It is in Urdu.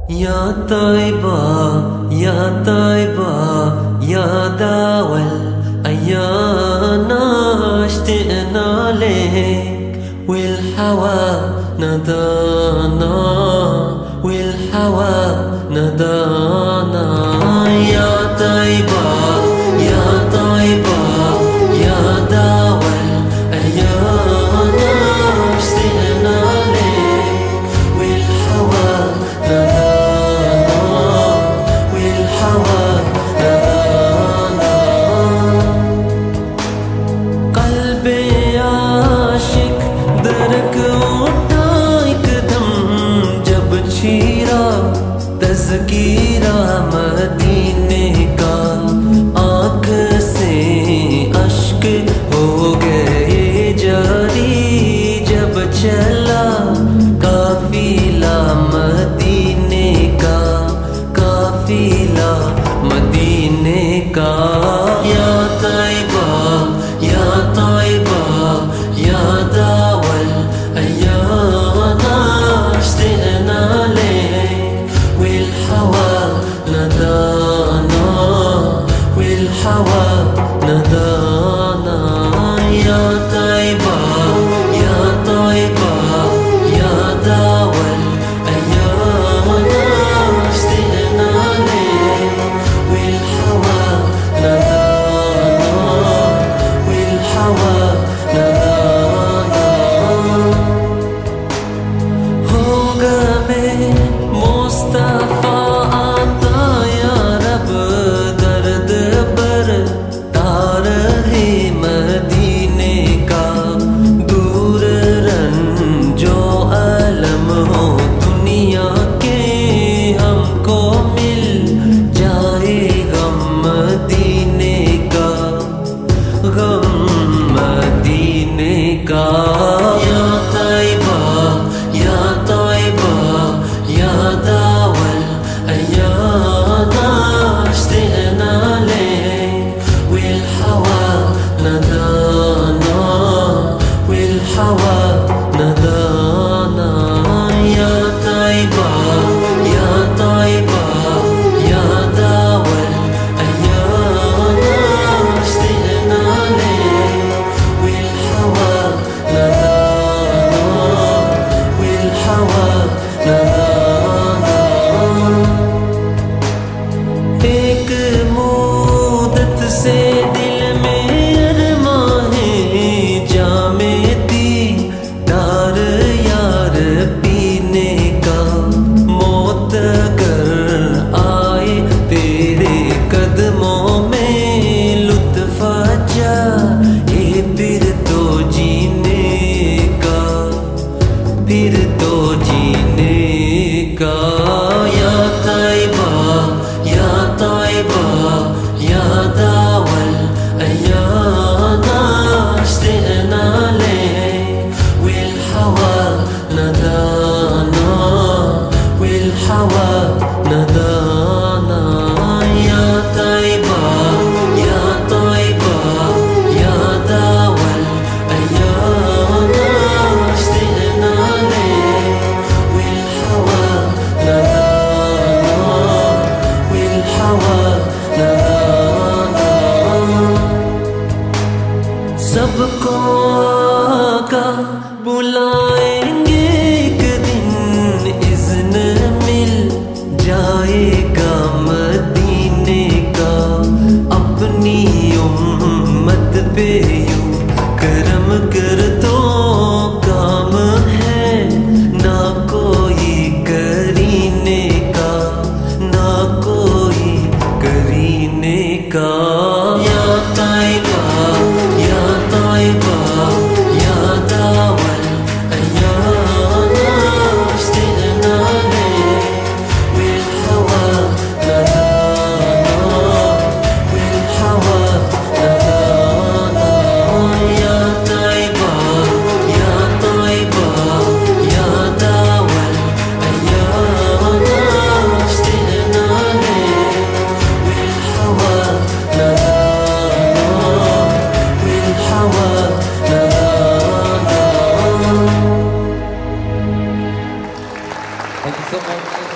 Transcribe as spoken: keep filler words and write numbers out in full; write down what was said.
يا طيبة يا طيبة يا داوى الأيام اشتقنا لك والهوى نادانا والهوى نادانا يا طيبة يا طيبة يا داوى الأيام اشتقنا لك والهوى نادانا والهوى نادانا قلبي आशिक दरक उठा एकदम जब छीरा तज़किरा मदीने का आँख से अश्क हो गए जारी जब चला काफिला मदीने का काफिला मदीने का या तैयबा या तैयबा या दावल अय्याम اشتقنا لك والهوى نادانا والهوى نادانا يا طيبة يا طيبة يا داوى الأيام اشتقنا لك والهوى نادانا والهوى نادانا होगा मैं मुस्तफा आता या रब दर्द पर तार है मदीने का दूर रंजो अलम हो दुनिया के हमको मिल जाए गम मदीने का गम मदीने का या तैयबा या तैयबा या दावल अय्याम اشتقنا لك والهوى نادانا والهوى نادانا يا طيبة يا طيبة يا داوى الأيام اشتقنا لك والهوى نادانا والهوى نادانا एक मुद्दत से दिल में अरमां है जामे दीदार यार पीने का मौत अगर आए तेरे कदमों में लुत्फ जा ये फिर तो जीने का फिर तो जीने का या तैयबा या तैयबा या दावल अय्याम اشتقنا لك والهوى نادانا والهوى نادانا يا طيبة يا طيبة يا داوى الأيام اشتقنا لك والهوى نادانا والهوى نادانا सबको आका बुलाएंगे एक दिन इज़्न मिल जाएगा मदीने का अपनी उम्मत पे यूं करम कर दो काम है ना कोई करीने का ना कोई करीने का या तैयबा या तैयबा या दावल अय्याम اشتقنا لك والهوى نادانا والهوى نادانا يا طيبة يا طيبة يا داوى الأيام اشتقنا لك والهوى نادانا والهوى نادانا. Thank you so much.